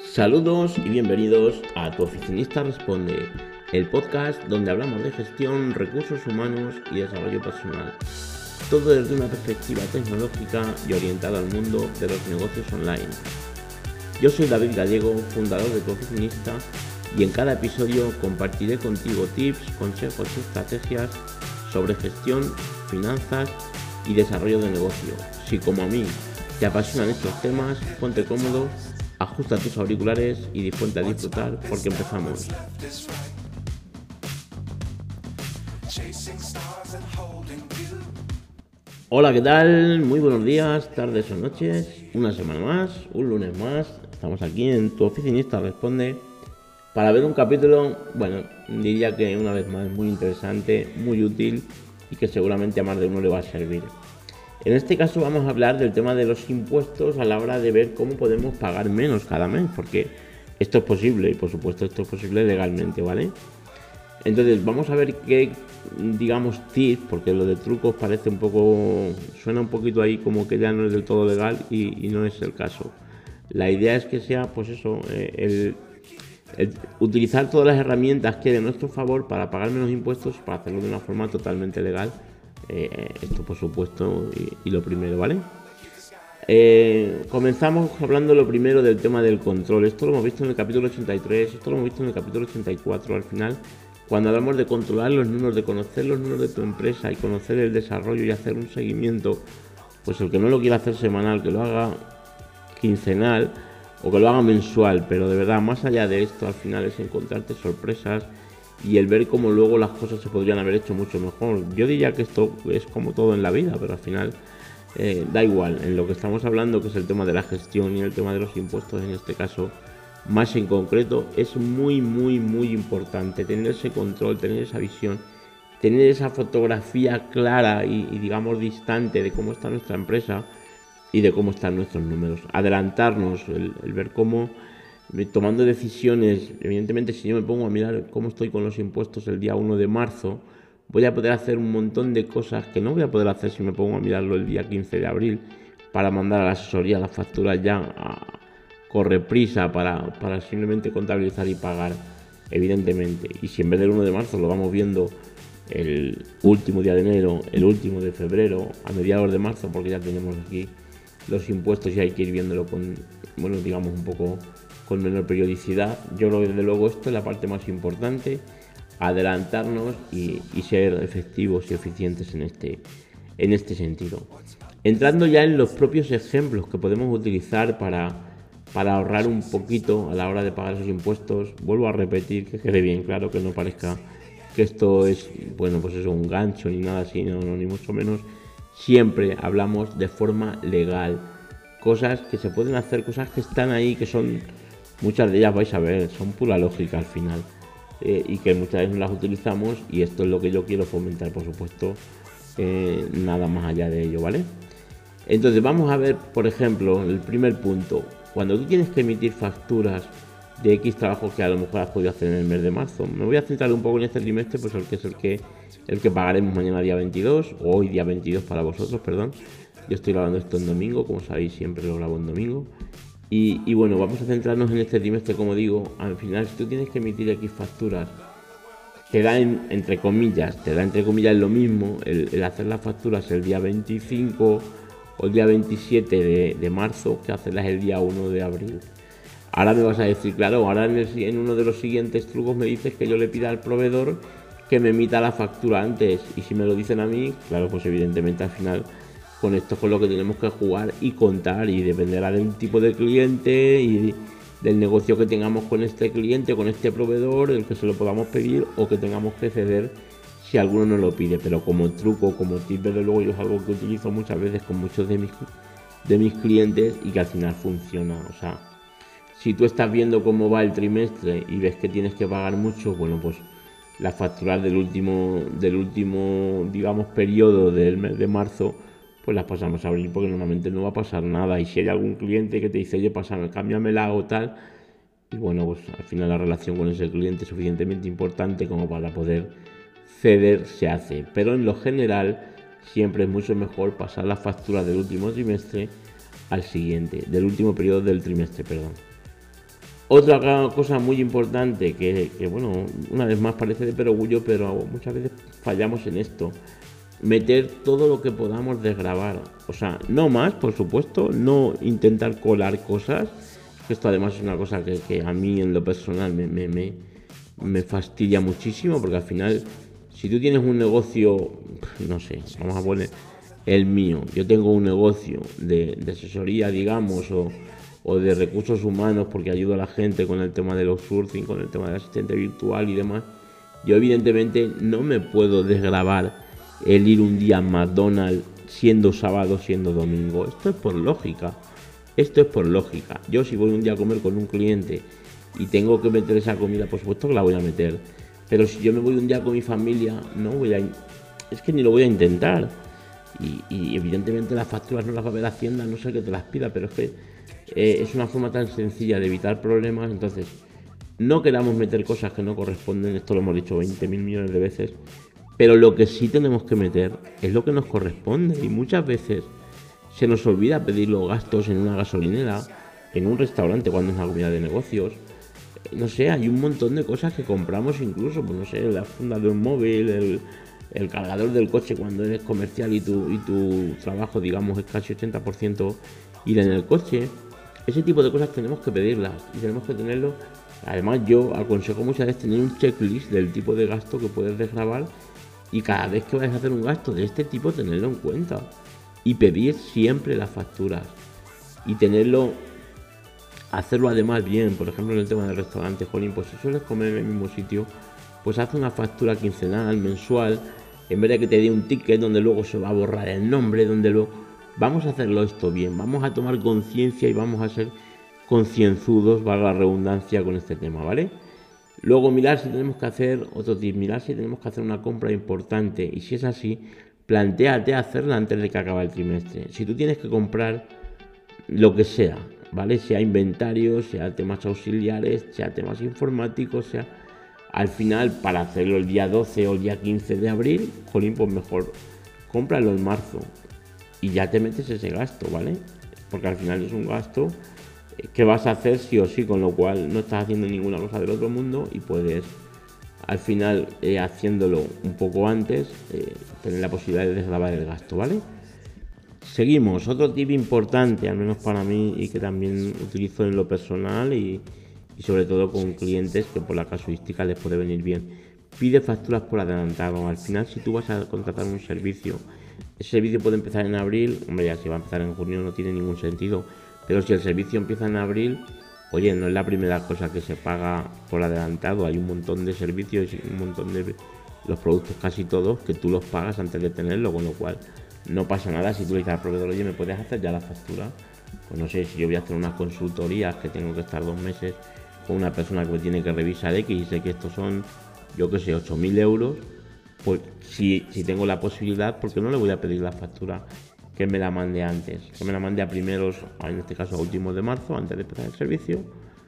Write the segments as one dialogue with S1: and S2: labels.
S1: Saludos y bienvenidos a Tu Oficinista Responde, el podcast donde hablamos de gestión, recursos humanos y desarrollo personal. Todo desde una perspectiva tecnológica y orientada al mundo de los negocios online. Yo soy David Gallego, fundador de Tu Oficinista, y en cada episodio compartiré contigo tips, consejos y estrategias sobre gestión, finanzas y desarrollo de negocio. Si como a mí te apasionan estos temas, ponte cómodo, ajusta tus auriculares y disponte a disfrutar porque empezamos. Hola, ¿qué tal? Muy buenos días, tardes o noches. Una semana más, un lunes más. Estamos aquí en Tu Oficinista Responde para ver un capítulo, diría que una vez más muy interesante, muy útil y que seguramente a más de uno le va a servir. En este caso vamos a hablar del tema de los impuestos a la hora de ver cómo podemos pagar menos cada mes, porque esto es posible y por supuesto esto es posible legalmente, ¿vale? Entonces vamos a ver qué, tips, porque lo de trucos parece suena un poquito ahí como que ya no es del todo legal y no es el caso. La idea es que sea, el utilizar todas las herramientas que hay a nuestro favor para pagar menos impuestos y para hacerlo de una forma totalmente legal. Esto por supuesto y lo primero, ¿vale? Comenzamos hablando lo primero del tema del control. Esto lo hemos visto en el capítulo 83, esto lo hemos visto en el capítulo 84. Al final, cuando hablamos de controlar los números, de conocer los números de tu empresa y conocer el desarrollo y hacer un seguimiento, pues el que no lo quiera hacer semanal, que lo haga quincenal o que lo haga mensual, pero de verdad, más allá de esto, al final es encontrarte sorpresas y el ver cómo luego las cosas se podrían haber hecho mucho mejor. Yo diría que esto es como todo en la vida, pero al final da igual. En lo que estamos hablando, que es el tema de la gestión y el tema de los impuestos en este caso, más en concreto, es muy importante tener ese control, tener esa visión, tener esa fotografía clara y digamos distante de cómo está nuestra empresa y de cómo están nuestros números. Adelantarnos, el ver cómo, tomando decisiones. Evidentemente, si yo me pongo a mirar cómo estoy con los impuestos el día 1 de marzo, voy a poder hacer un montón de cosas que no voy a poder hacer si me pongo a mirarlo el día 15 de abril para mandar a la asesoría las facturas ya a correprisa para simplemente contabilizar y pagar, evidentemente. Y si en vez del 1 de marzo lo vamos viendo el último día de enero, el último de febrero, a mediados de marzo, porque ya tenemos aquí los impuestos y hay que ir viéndolo con, un poco con menor periodicidad. Yo creo que desde luego esto es la parte más importante, adelantarnos y ser efectivos y eficientes en este sentido. Entrando ya en los propios ejemplos que podemos utilizar para ahorrar un poquito a la hora de pagar esos impuestos, vuelvo a repetir, que quede bien claro, que no parezca que esto es, un gancho ni nada así, no, ni mucho menos. Siempre hablamos de forma legal, cosas que se pueden hacer, cosas que están ahí, que son, muchas de ellas vais a ver, son pura lógica al final, y que muchas veces no las utilizamos, y esto es lo que yo quiero fomentar, por supuesto, nada más allá de ello, ¿vale? Entonces vamos a ver, por ejemplo, el primer punto. Cuando tú tienes que emitir facturas de X trabajos que a lo mejor has podido hacer en el mes de marzo, me voy a centrar un poco en este trimestre, pues el que pagaremos mañana día 22, o hoy día 22 para vosotros, perdón. Yo estoy grabando esto en domingo, como sabéis siempre lo grabo en domingo. Y vamos a centrarnos en este trimestre, como digo. Al final, si tú tienes que emitir X facturas, te da entre comillas lo mismo el hacer las facturas el día 25 o el día 27 de marzo que hacerlas el día 1 de abril. Ahora me vas a decir, claro, ahora en uno de los siguientes trucos me dices que yo le pida al proveedor que me emita la factura antes, y si me lo dicen a mí, claro, pues evidentemente al final con esto es con lo que tenemos que jugar y contar, y dependerá del tipo de cliente y del negocio que tengamos con este cliente, con este proveedor, el que se lo podamos pedir o que tengamos que ceder si alguno nos lo pide. Pero como truco, como tip, desde luego yo es algo que utilizo muchas veces con muchos de mis clientes y que al final funciona. O sea, si tú estás viendo cómo va el trimestre y ves que tienes que pagar mucho, pues las facturas del último, digamos, periodo del mes de marzo, pues las pasamos a abril, porque normalmente no va a pasar nada. Y si hay algún cliente que te dice, oye, cámbiamela o tal, y pues al final la relación con ese cliente es suficientemente importante como para poder ceder, se hace. Pero en lo general siempre es mucho mejor pasar las facturas del último trimestre al siguiente, del último periodo del trimestre, perdón. Otra cosa muy importante bueno, una vez más parece de perogrullo, pero muchas veces fallamos en esto. Meter todo lo que podamos desgravar. O sea, no más, por supuesto, no intentar colar cosas. Esto además es una cosa que a mí en lo personal me fastidia muchísimo, porque al final, si tú tienes un negocio, no sé, vamos a poner el mío, yo tengo un negocio de asesoría, digamos, o de recursos humanos, porque ayudo a la gente con el tema del outsourcing, con el tema del asistente virtual y demás. Yo evidentemente no me puedo desgravar el ir un día a McDonald's siendo sábado, siendo domingo. Esto es por lógica. Esto es por lógica. Yo si voy un día a comer con un cliente y tengo que meter esa comida, por supuesto que la voy a meter. Pero si yo me voy un día con mi familia, no voy a... Es que ni lo voy a intentar. Y evidentemente las facturas no las va a ver Hacienda, no sé que te las pida, pero es que es una forma tan sencilla de evitar problemas. Entonces, no queramos meter cosas que no corresponden, esto lo hemos dicho 20.000 millones de veces, pero lo que sí tenemos que meter es lo que nos corresponde, y muchas veces se nos olvida pedir los gastos en una gasolinera, en un restaurante cuando es una comida de negocios. No sé, hay un montón de cosas que compramos incluso, pues no sé, la funda de un móvil, el cargador del coche cuando eres comercial y tu trabajo, digamos, es casi 80% ir en el coche. Ese tipo de cosas tenemos que pedirlas y tenemos que tenerlo. Además, yo aconsejo muchas veces tener un checklist del tipo de gasto que puedes desgravar, y cada vez que vayas a hacer un gasto de este tipo tenerlo en cuenta y pedir siempre las facturas y hacerlo además bien. Por ejemplo, en el tema del restaurante, jolín, pues si sueles comer en el mismo sitio, pues haz una factura quincenal, mensual, en vez de que te dé un ticket donde luego se va a borrar el nombre, donde luego... Vamos a hacerlo esto bien, vamos a tomar conciencia y vamos a ser concienzudos, valga la redundancia, con este tema, ¿vale? Luego mirar si tenemos que hacer, otro tip, mirar si tenemos que hacer una compra importante, y si es así, plantéate hacerla antes de que acabe el trimestre. Si tú tienes que comprar lo que sea, ¿vale? Sea inventario, sea temas auxiliares, sea temas informáticos, sea... Al final, para hacerlo el día 12 o el día 15 de abril, jolín, pues mejor cómpralo en marzo y ya te metes ese gasto, ¿vale? Porque al final es un gasto que vas a hacer sí o sí, con lo cual no estás haciendo ninguna cosa del otro mundo y puedes al final, haciéndolo un poco antes, tener la posibilidad de desgravar el gasto, ¿vale? Seguimos, otro tip importante, al menos para mí, y que también utilizo en lo personal y sobre todo con clientes que por la casuística les puede venir bien. Pide facturas por adelantado. Al final, si tú vas a contratar un servicio, ese servicio puede empezar en abril, hombre, ya si va a empezar en junio no tiene ningún sentido, pero si el servicio empieza en abril, oye, no es la primera cosa que se paga por adelantado. Hay un montón de servicios y un montón de los productos, casi todos, que tú los pagas antes de tenerlo, con lo cual no pasa nada si tú le dices al proveedor, oye, ¿me puedes hacer ya la factura? Pues no sé, si yo voy a hacer unas consultorías que tengo que estar 2 meses con una persona que me tiene que revisar X y sé que estos son, yo que sé, 8.000 euros, pues si tengo la posibilidad, ¿por qué no le voy a pedir la factura que me la mande antes? Que me la mande a primeros, en este caso a últimos de marzo, antes de empezar el servicio.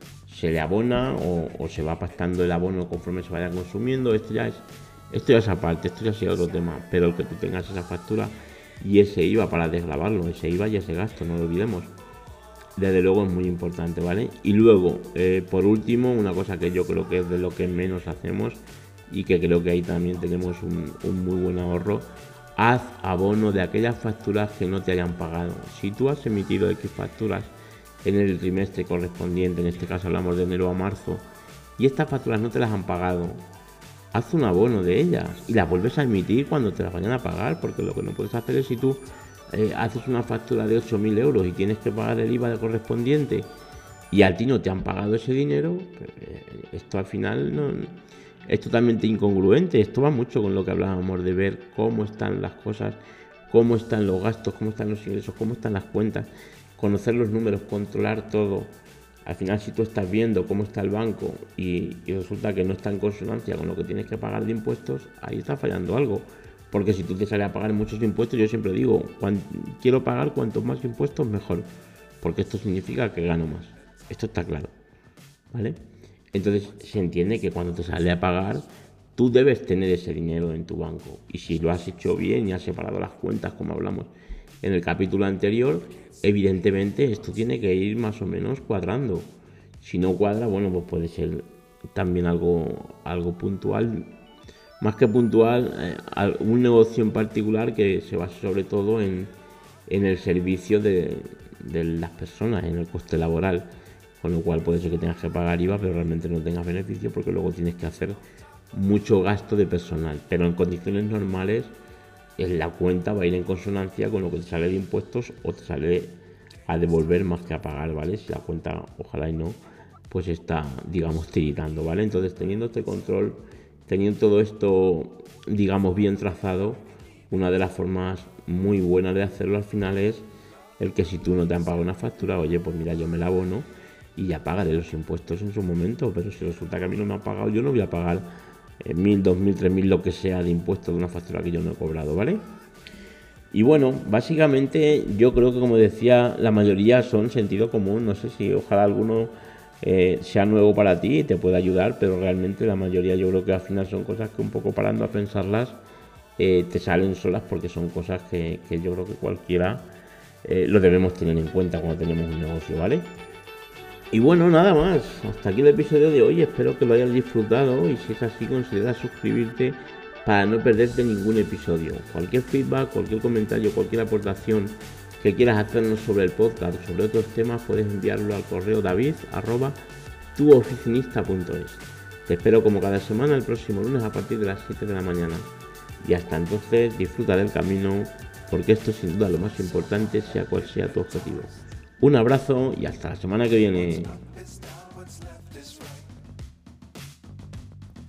S1: Se le abona o se va pactando el abono conforme se vaya consumiendo. Esto ya es aparte, esto ya sería otro tema, pero el que tú tengas esa factura y ese IVA para desgravarlo, ese IVA y ese gasto, no lo olvidemos, desde luego es muy importante, ¿vale? Y luego, por último, una cosa que yo creo que es de lo que menos hacemos y que creo que ahí también tenemos un muy buen ahorro: haz abono de aquellas facturas que no te hayan pagado. Si tú has emitido X facturas en el trimestre correspondiente, en este caso hablamos de enero a marzo, y estas facturas no te las han pagado, haz un abono de ellas y las vuelves a emitir cuando te las vayan a pagar, porque lo que no puedes hacer es, si tú haces una factura de 8.000 euros y tienes que pagar el IVA correspondiente y a ti no te han pagado ese dinero, esto al final no, es totalmente incongruente. Esto va mucho con lo que hablábamos de ver cómo están las cosas, cómo están los gastos, cómo están los ingresos, cómo están las cuentas, conocer los números, controlar todo. Al final, si tú estás viendo cómo está el banco y resulta que no está en consonancia con lo que tienes que pagar de impuestos, ahí está fallando algo. Porque si tú te sales a pagar muchos impuestos, yo siempre digo, quiero pagar cuantos más impuestos mejor, porque esto significa que gano más. Esto está claro, ¿vale? Entonces se entiende que cuando te sale a pagar, tú debes tener ese dinero en tu banco. Y si lo has hecho bien y has separado las cuentas, como hablamos en el capítulo anterior, evidentemente esto tiene que ir más o menos cuadrando. Si no cuadra, bueno, pues puede ser también algo puntual, más que puntual, un negocio en particular que se basa sobre todo en el servicio de las personas, en el coste laboral, con lo cual puede ser que tengas que pagar IVA, pero realmente no tengas beneficio porque luego tienes que hacer mucho gasto de personal, pero en condiciones normales la cuenta va a ir en consonancia con lo que te sale de impuestos o te sale a devolver más que a pagar, ¿vale? Si la cuenta, ojalá y no, pues está, digamos, tiritando, ¿vale? Entonces, teniendo este control, teniendo todo esto, digamos, bien trazado, una de las formas muy buenas de hacerlo al final es el que si tú no te han pagado una factura, oye, pues mira, yo me la abono y ya pagaré los impuestos en su momento, pero si resulta que a mí no me han pagado, yo no voy a pagar 1.000, 2.000, 3.000, lo que sea de impuestos de una factura que yo no he cobrado, ¿vale? Y bueno, básicamente yo creo que, como decía, la mayoría son sentido común. No sé si ojalá alguno sea nuevo para ti y te pueda ayudar, pero realmente la mayoría yo creo que al final son cosas que un poco parando a pensarlas te salen solas, porque son cosas que yo creo que cualquiera lo debemos tener en cuenta cuando tenemos un negocio, ¿vale? Y bueno, nada más. Hasta aquí el episodio de hoy. Espero que lo hayas disfrutado y si es así, considera suscribirte para no perderte ningún episodio. Cualquier feedback, cualquier comentario, cualquier aportación que quieras hacernos sobre el podcast, sobre otros temas, puedes enviarlo al correo david@tuoficinista.es. Te espero como cada semana el próximo lunes a partir de las 7 de la mañana. Y hasta entonces, disfruta del camino, porque esto es sin duda lo más importante, sea cual sea tu objetivo. Un abrazo y hasta la semana que viene.